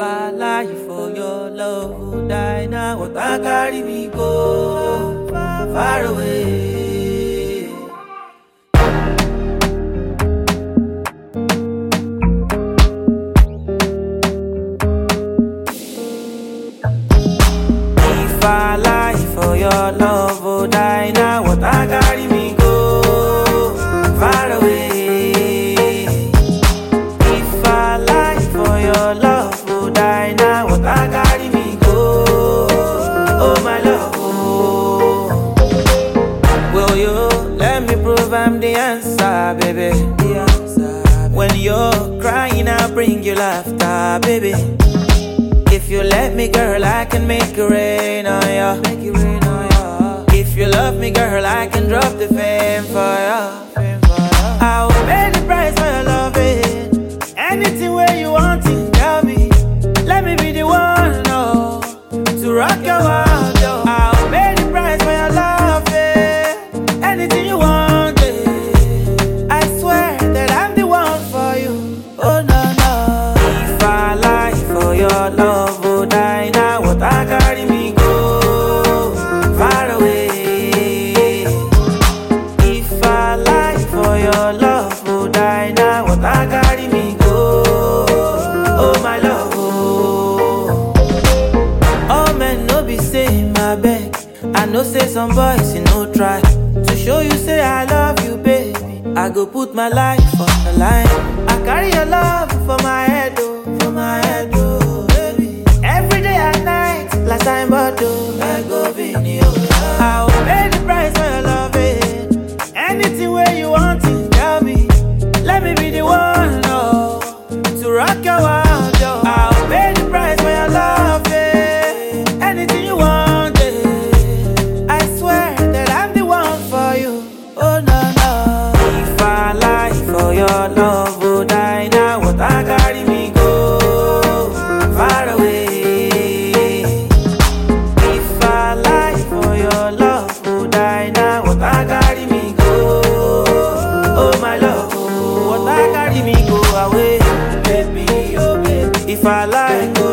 I lie for your love, would die now? What I carry me go far, far away. If I lie for your love, would die now? What I carry me go far away. If I lie for your love, would die now? What I carry me go? Oh my love, oh. Will you let me prove I'm the answer, baby? The answer. When you're crying, I'll bring you laughter, baby. If you let me, girl, I can make it rain on you. Make it rain on you. If you love me, girl, I can drop the fame for you. I will pay the price for your loving. Anything where you want it, tell me. Let me be the one, no, to rock your world, yo. I will pay the price for your loving. Anything you want, I swear that I'm the one for you. Oh no, no. If I lie for your love, would die now? What I carry me go far away. If I lie for your love, would die now? What I carry me go? Oh my love, oh. All men no be saying my beg. I know say some boys you no try to show you say I love you, baby. I go put my life on the line. I carry your love for my head, oh, for my head, oh, baby. Every day and night, last time but oh, I go be you. I'll pay the price for your loving. Anything where you want it, tell me. Let me be the one, no, to rock your world, yo. I'll pay the price for your loving. Anything you want, I swear that I'm the one for you. Oh no, no. If I lie for your love, would die now? What I carry me go far away. If I lie for your love, would die now? What I carry me go? Oh my love, oh. What I carry me go away, baby, oh baby. If I lie, go